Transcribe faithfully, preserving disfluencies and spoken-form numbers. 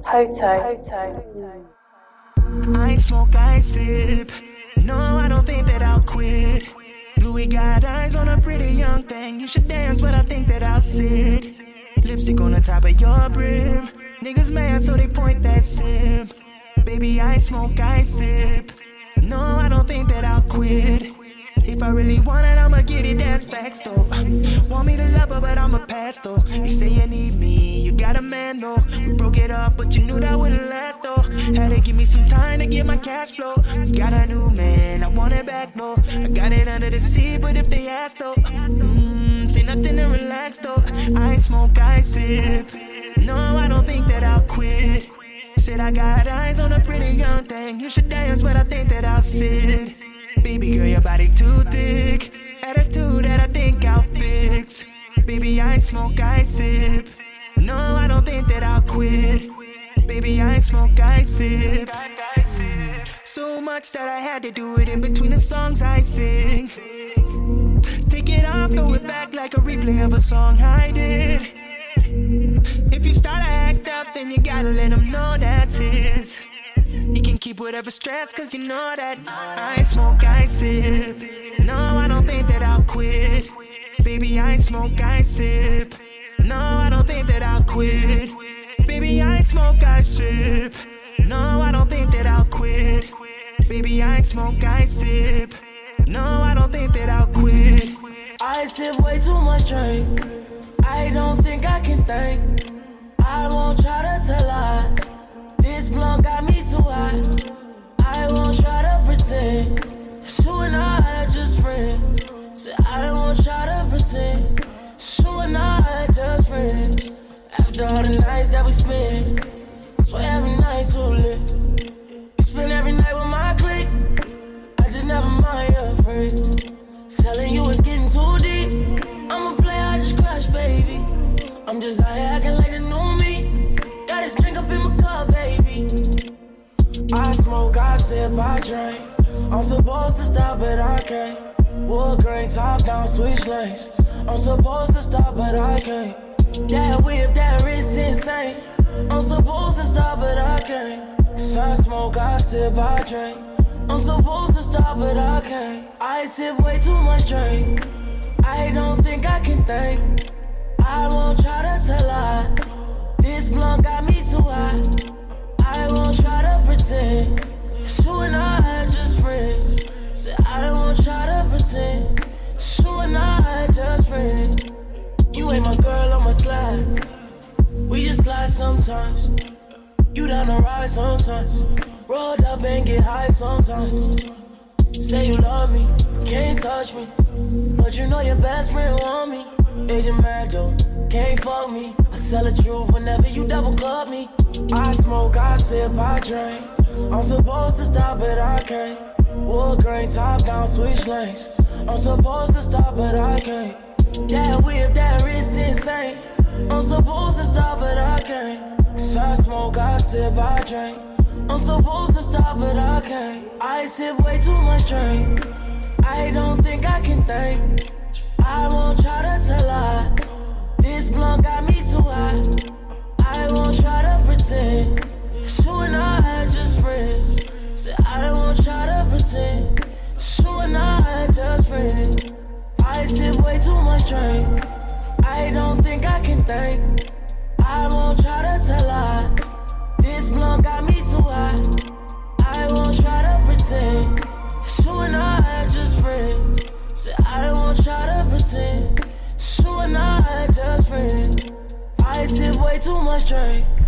Hoto. I smoke, I sip. No, I don't think that I'll quit. Louis got eyes on a pretty young thing. You should dance, but I think that I'll sit. Lipstick on the top of your brim. Niggas mad, so they point that sim. Baby, I smoke, I sip. No, I don't think that I'll quit. If I really want it, I'ma get it, that's facts though. Want me to love her, but I'ma pass though. You say you need me, you got a man though. We broke it up, but you knew that wouldn't last though. Had to give me some time to get my cash flow. Got a new man, I want it back though. I got it under the sea, but if they ask though, mmm, say nothing to relax though. I smoke, I sip. No, I don't think that I'll quit. Said I got eyes on a pretty young thing. You should dance, but I think that I'll sit. Baby girl, your body too thick. Attitude that I think I'll fix. Baby, I smoke, I sip. No, I don't think that I'll quit. Baby, I smoke, I sip. So much that I had to do it in between the songs I sing. Take it off, throw it back like a replay of a song I did. If you start to act up, then you gotta let them know that's his. You can keep whatever stress, cause you know that I smoke, I sip. No, I don't think that I'll quit. Baby, I smoke, I sip. No, I don't think that I'll quit. Baby, I smoke, I sip. No, I don't think that I'll quit. Baby, I smoke, I sip. No, I don't think that I'll quit. I sip way too much drink. I don't think I can think. I won't try to tell lies. This blunt got me too high. I won't try to pretend. You and I are just friends. So I won't try to pretend. You and I are just friends. After all the nights that we spent, swear every night too lit. We spend every night with my clique. I just never mind your friends. Telling you it's getting too deep. I'm a player, I just crash, baby. I'm just out here acting like the new me. Got this drink up in my cup, baby. I smoke, I sip, I drink. I'm supposed to stop, but I can't. Wood grain, top down, switch lanes. I'm supposed to stop, but I can't. That whip, that wrist insane. I'm supposed to stop, but I can't. Cause I smoke, I sip, I drink. I'm supposed to stop, but I can't. I sip way too much drink. I don't think I can think. I won't try to tell lies. This blunt got me too high. I won't try to pretend. You and I are just friends. So I won't try to pretend. You and I are just friends. You ain't my girl on my slides. We just slide sometimes. You down the ride sometimes. Rolled up and get high sometimes. Say you love me, but can't touch me. But you know your best friend want me. Agent mad though, can't fuck me. I tell the truth whenever you double club me. I smoke, I sip, I drink. I'm supposed to stop but I can't. Wood grain, top down, switch lanes. I'm supposed to stop but I can't. That whip, that wrist insane. I'm supposed to stop but I can't. Cause I smoke, I sip, I drink. I'm supposed to stop but I can't. I sip way too much drink. I don't think I can think. I won't try to tell lies. This blunt got me too high. I won't try to pretend. You and I are just friends. So I won't try to pretend. You and I are just friends. I sip way too much drink. I don't think I can think. I won't try to tell lies. This blunt got me too high. I won't try to pretend. You and I are just friends. So I won't try to pretend. You and I are just friends. I sip way too much drink.